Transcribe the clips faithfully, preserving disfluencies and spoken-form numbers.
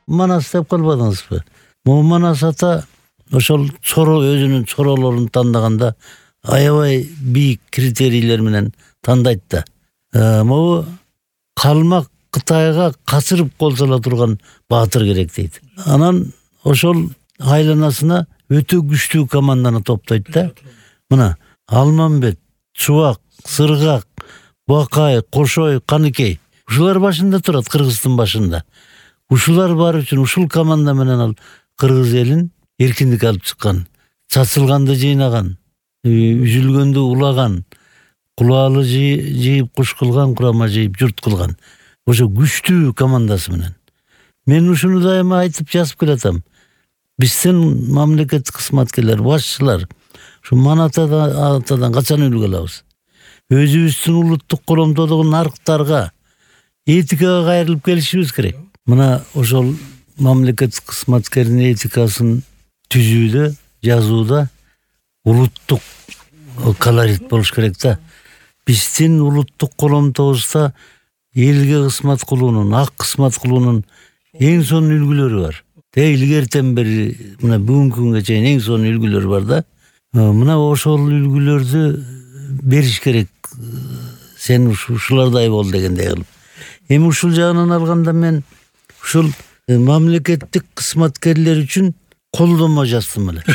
Манас деп калбадыңызбы? Могу Манас ата ошол чоро өзүнүн чоролорун тандаганда аябай бийик критерийлер менен тандайт да. Могу калмак Кытайга качырып кол сала турган баатыр керек дейт. Анан ошол айланасына өтө күчтүү команданы топтойт да. Мына Алмамбет, Чубак, Сыргак, Бакай, Кошой, Каныкей. Ушулар башында турат, Кыргыздын башында. Ушулар бар үчүн ушул команда менен ал кыргыз элин эркиндик алып чыккан. Чачылганды жыйнаган, үзүлгөндү улаган, кулаалы жыйып куш кылган, курама жыйып журт кылган. Ошо күчтүү командасы менен. Мен ушуну дайыма айтып жазып келатам. Биздин мамлекеттик кызматкерлер, башчылар ушу Манас атадан качан үлгү алабыз? Өзүбүздүн улуттук коомдоодогу нарыктарга, этикага кайрылып келишибиз керек. Мына ошол мамлекеттик кызматкердин этикасын түзүүдө, жазууда улуттук колорит болуш керек да. Биздин улуттук коломтобузда элге кызмат кылуунун, ак кызмат кылуунун эң сонун үлгүлөрү бар. Те илгертен бери мына бүгүнкү күнгө чейин эң сонун үлгүлөр бар да. Мына ошол үлгүлөрдү бериш керек. Сен ушулардай бол дегендей кылып. Эми ушул жагынан алганда мен ушул мамлекеттик кызматкерлер үчүн колдонмо жаздым эле.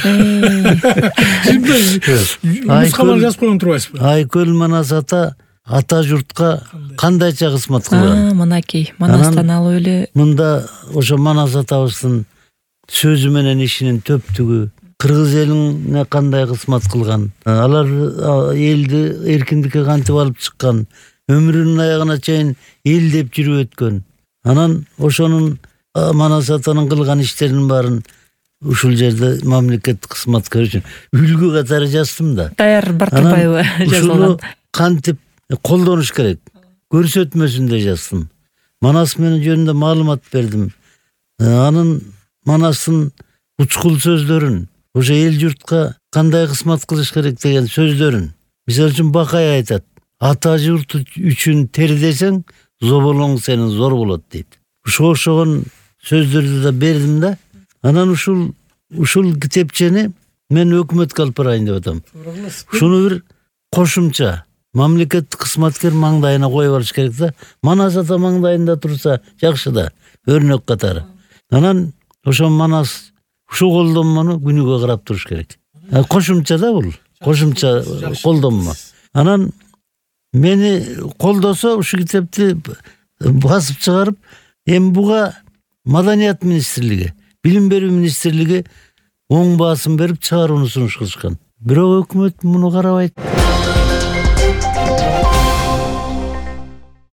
Нускалар жазып койгон турбайсызбы? Айкөл Манас ата ата журтка кандайча кызмат кылган? Мынакей, Манастан алып эле. Мында ошо Манас атабыздын сөзү менен ишинин төптүгү, кыргыз элине кандай кызмат кылган, алар элди эркиндикке кантип алып чыккан, өмүрүнүн аягына чейин эл деп жүрүп өткөн. Анан ошонун Манас атанын кылган иштеринин баарын ушул жерде мамлекеттик кызматкер үчүн үлгү катары жаздым да. Даяр Бартыбаева жазылган. Кантип колдонуш керек, көрсөтмөсүндө жаздым. Манас менен жөнүндө маалымат бердим. Анын Манастын учкул сөздөрүн, ошо эл журтка кандай кызмат кылыш керек деген сөздөрүн. Мисалы үчүн Бакай айтат: ата журт үчүн тердесең, зоболоң сенин зор болот дейт. Ушуга окшогон сөздөрдү да бердим да. Анан ушул ушул китепчени мен өкмөткө алып барайын деп атам. Ушуну бир кошумча мамлекеттик кызматкер маңдайына коюп алыш керек да. Манас ата маңдайында турса жакшы да, өрнөк катары. Анан ошо Манас ушул колдонмону күнүгө карап туруш керек. Кошумча да бул, кошумча колдонмо. Анан мени колдосо ушу китепти басып чыгарып, эми буга Маданият министрлиги, Билим берүү министрлиги оң баасын берип чыгарууну сунуш кылышкан. Бирок өкмөт муну карабайт.